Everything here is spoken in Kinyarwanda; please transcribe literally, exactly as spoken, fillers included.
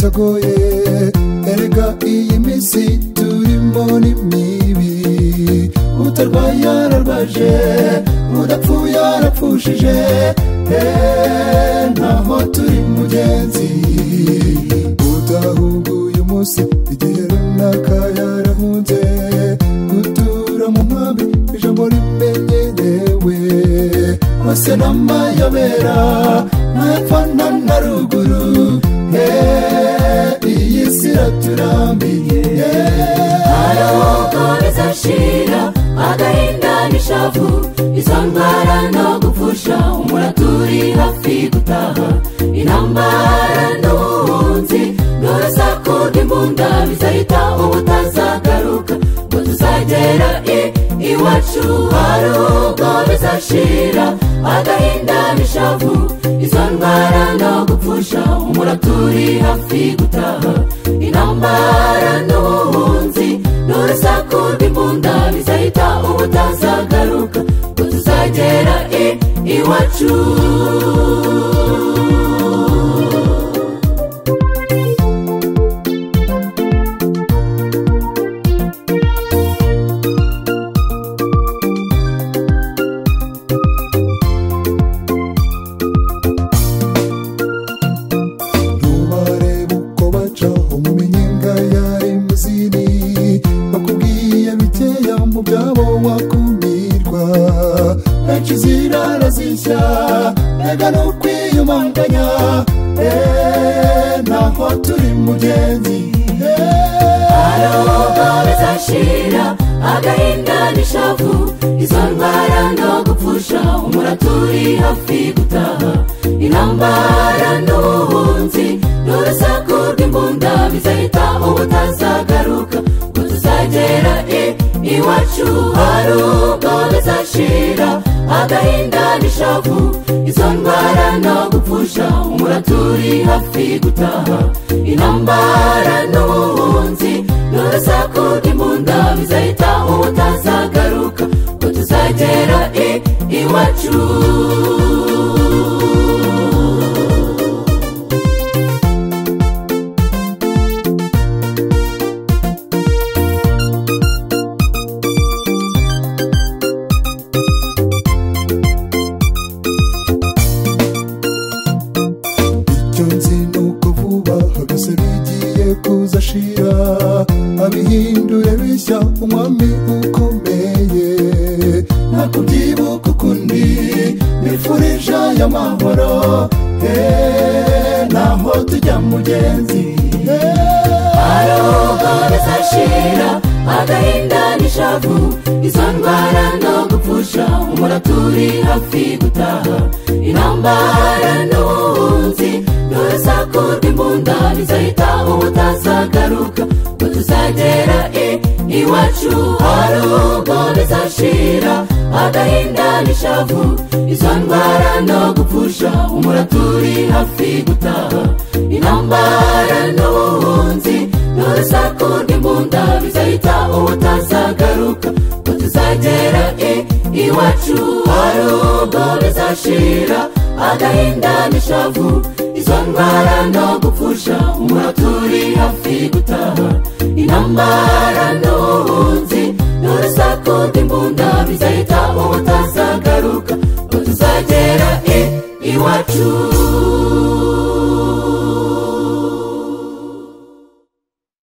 bitagoye erega iyi minsi turimo ni mibi utarwaye yararwaje udapfuye yarapfushije naho turi mugenzi udahunguye umunsi igihe runaka yarahunze gutura mu nkambi ijambo rimenyerewe hose n'amayobera ntapfa na ruguru iyi si iraturambiye haruko bizashira agahinda n'ishavu izo ndwara no gupfusha umuraturi hafi gutaha intambara n'ubuhunzi n'urusaku rw'imbunda bizahita ubutazagaruka ngo tuzagera iwacu haruko bizashira agahinda n'ishavu izo ndwara no gupfusha umuraturi hafi gutaha intambara n'ubuhunzi n'urusaku rw'imbunda bizahita ubutazagaruka ngo tuzagera iwacu Chizira zisha ega no kwiyumanganya naho turi mugenzi haruko bizashira agahinda n'ishavu izo ndwara no gupfusha umuraturi hafi gutaha intambara n'ubuhunzi n'urusaku rw'imbunda bizahita ubutazagaruka ngo tuzagera iwacu haruko bizashira agahinda n'ishavu izo ndwara no gupfusha umuraturi hafi gutaha intambara n'ubuhunzi n'urusaku rw'imbunda bizahita ubutazagaruka ngo tuzagera iwacu kuzashira abihindure bishya umwami ukomeye nakubyibuka ukundi nifurije y'amahoro naho tujya mugenzi haruko bizashira agahinda n'ishavu izo ndwara no gupfusha umuraturi hafi gutaha intambara n'ubuhunzi n'urusaku rw'imbunda bizahita ubutazagaruka ngo tuzagera iwacu haruko bizashira agahinda n'ishavu izo ndwara no gupfusha umuraturi hafi gutaha intambara n'ubuhunzi n'urusaku rw'imbunda bizahita ubutazagaruka ngo tuzagera iwacu haruko bizashira agahinda n'ishavu izo ndwara no gupfusha umuraturi hafi gutaha intambara